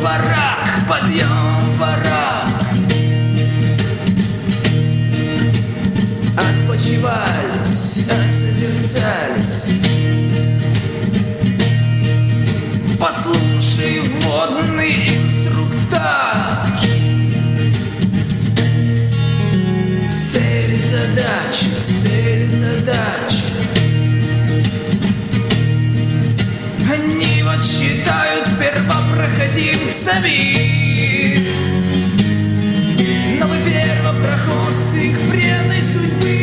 барак, подъем, барак. Отпочивались, отсозерцались. Послушай водный инструктаж. Цели, задачи, цели, задачи. Они вас считают первопроходимцами, но вы первопроходцы их бренной судьбы.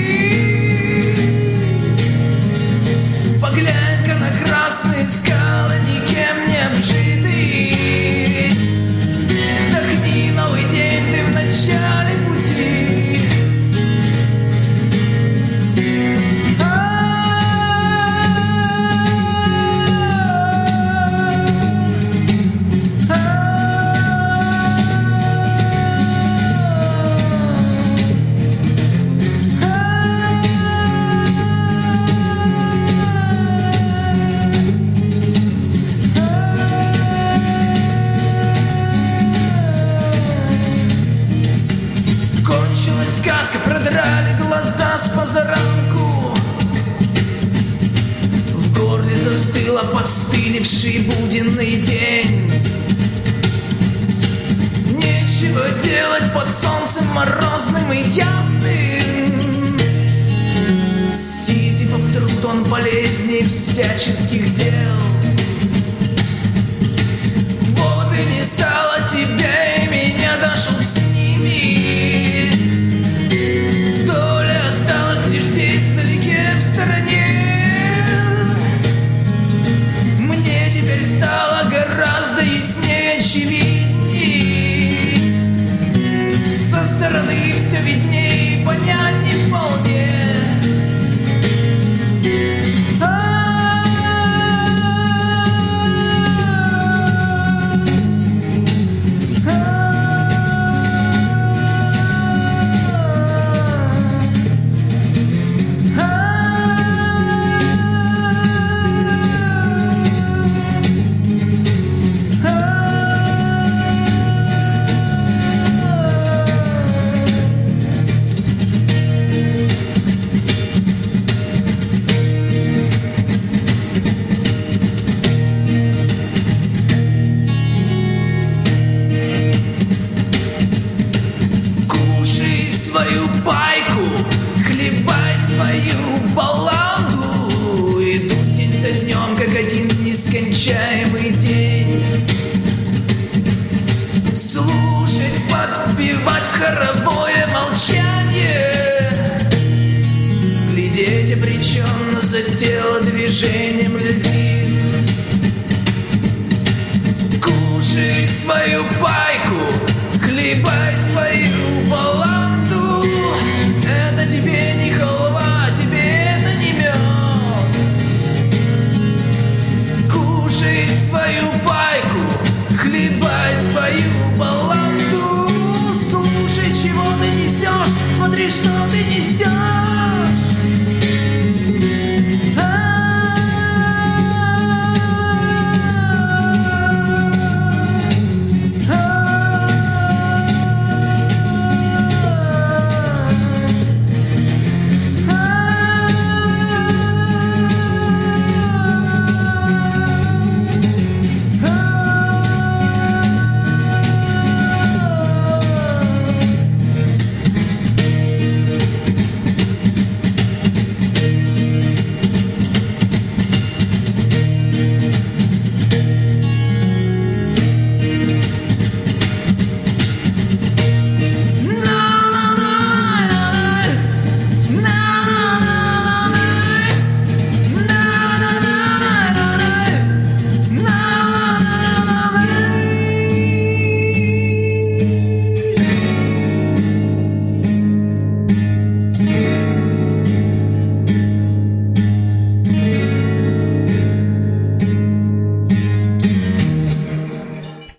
Поглянь-ка на красные скалы, никем не обжитые. Вдохни новый день, ты в начале пути. Сказка, продрали глаза с позаранку. В горле застыл опостылевший буденный день. Нечего делать под солнцем морозным и ясным. Сизифов труд, он полезней всяческих дел. Вот и не стало тебя и меня, дошел с ними. Лишь здесь, вдалеке, в стороне. Мне теперь стало гораздо яснее, очевидней. Со стороны все виднее, понять не вполне. Свою пайку, хлебай свою баланду. Идут день за днем, как один нескончаемый день. Слушать, подпевать в хоровое молчание. Глядеть обреченно за телодвижением льдин. Кушай свою пайку, хлебай свою баланду. Это тебе не халва, тебе это не мед. Кушай свою пайку, хлебай свою баланду. Слушай, чего ты несешь, смотри, что ты несешь.